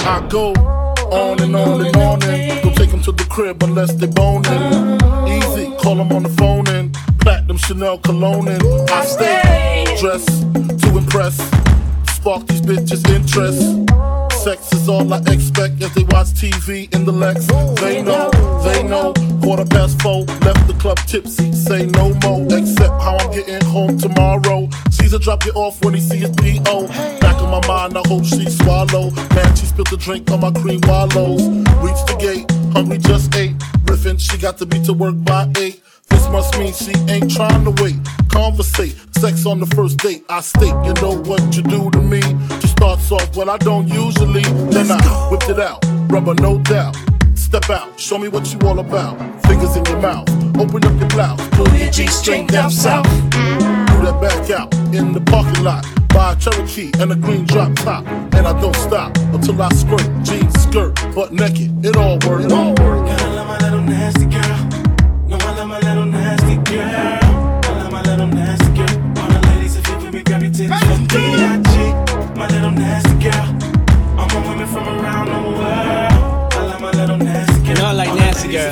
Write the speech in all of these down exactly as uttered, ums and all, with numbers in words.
I go on and on and on and don't take them to the crib unless they boning. Easy, call them on the phone and platinum Chanel cologne and I stay dressed to impress, spark these bitches' interest. Sex is all I expect as they watch T V in the Lex. They know, they know. Quarter past four, left the club tipsy. Say no more, except how I'm getting home tomorrow. Caesar drop you off when he see his P O. Back in my mind, I hope she swallow. Man, she spilled the drink on my cream wallows. Reach the gate, hungry just ate. Riffin', she got to be to work by eight. This must mean she ain't trying to wait. Conversate, sex on the first date. I state, you know what you do to me. She starts off, well, I don't usually. Then I whipped it out, rubber no doubt. Step out, show me what you all about. Fingers in your mouth, open up your blouse. Pull your G-string down south. Do that back out, in the parking lot. Buy a Cherokee and a green drop top. And I don't stop until I squirt. Jeans, skirt, butt naked, it all works. It all works. Gotta love my little nasty girl. No, I love my little nasty girl. I love my little nasty girl. All the ladies, if you with me, grab your titties from D I G. My little nasty girl. All my women from around the world. I love my little nasty girl. You know I like nasty girl.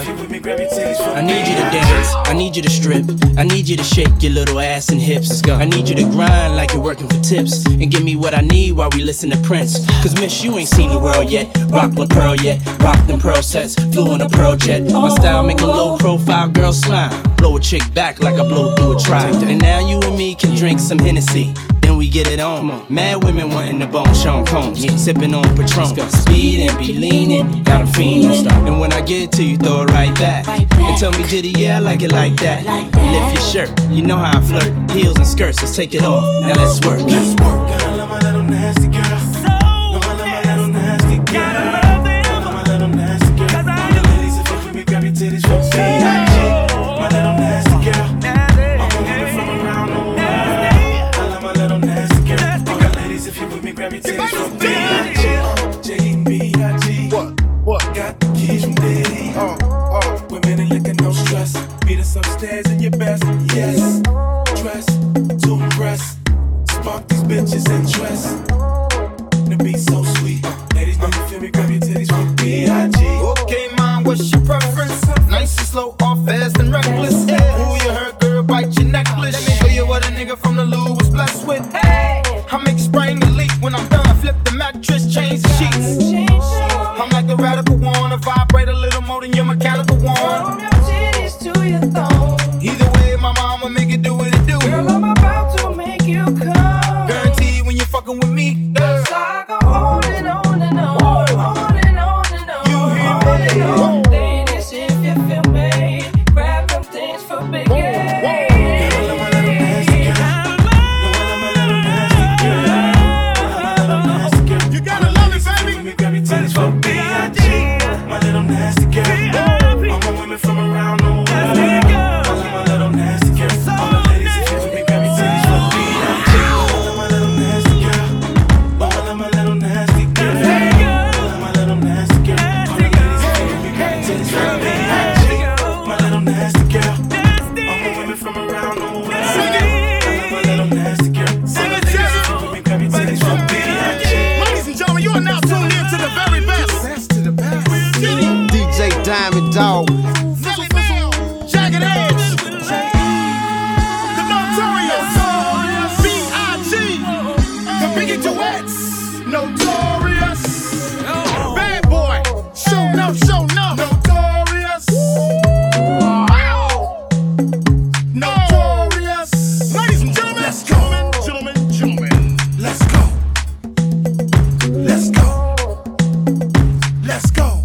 I need you to dance, I need you to strip, I need you to shake your little ass and hips. Let's go. I need you to grind like you're working for tips and give me what I need while we listen to Prince. Cause miss, you ain't seen the world yet. Rock La Pearl yet, rock them pearl sets. Flew in a pearl jet. My style make a low profile girl smile. Blow a chick back like I blow through a tribe. And now you and me can drink some Hennessy. Then we get it on. Mad women wanting the bone, Sean Combs. Sipping on Patron. Speed and be leaning. Got a fiend. And when I get to you, throw it right back. And tell me, Diddy, yeah, I like it like that. Lift your shirt, you know how I flirt. Heels and skirts, let's take it off. Now let's work. Let's work. Gotta love my little nasty girl. No, I love my little nasty girl. I love my little nasty girl. All the ladies, if you with me, grab your titties from D I G. My little nasty girl. All my women from around the world. I love my little nasty girl. All the ladies, if you with me, grab your titties from D I G. J E B I G. What? What? Got the keys from Diddy. Uh, uh. Women and liquor, no stress. Meet us upstairs in your best. Yes. Dress to impress. Spark these bitches' interest. The beat so sweet. Ladies, know you feel me? Grab your titties from B I G. Okay, mom, what's your preference? Nice and slow, or fast and reckless? Who you heard, girl, bite your necklace. Let me show you what a nigga from the Lou was blessed with. Hey, I make spring the leak when I'm done. Flip the mattress, change the sheets. I'm like the radical one, I vibrate a little more than your mechanical one. Either way, my mama make it do what it do. Girl, I'm about to make you come. Guarantee when you're fucking with me, girl. So I go on and on and on, on and on and on. You hear me? On and on. Ladies, if you feel me, grab them things for big A. You gotta love it, baby. Grab your titties from B I G. My little nasty girl. All my women from around the world. I love my little nasty girl. All the ladies, if you with me, grab your titties from B I G. I love my little nasty girl. Oh, I love my little nasty girl. I love my little nasty girl. All the ladies, if you with me, grab your titties from B I G. My little nasty girl. All my women from around the world. I love my little nasty girl. All the ladies, if you with me, grab your titties from B I G. Ladies and gentlemen, you are now tuned in to the very best. Best to the best. D J Diamond Dog. Fizzle, fizzle, jagged edge. The notorious B I G. The Biggie Duets. Notorious. Bad boy. Show no, show no. Notorious. Wow. Notorious. Ladies and gentlemen, let's go. Gentlemen, gentlemen, Let's go. Let's go. Let's go.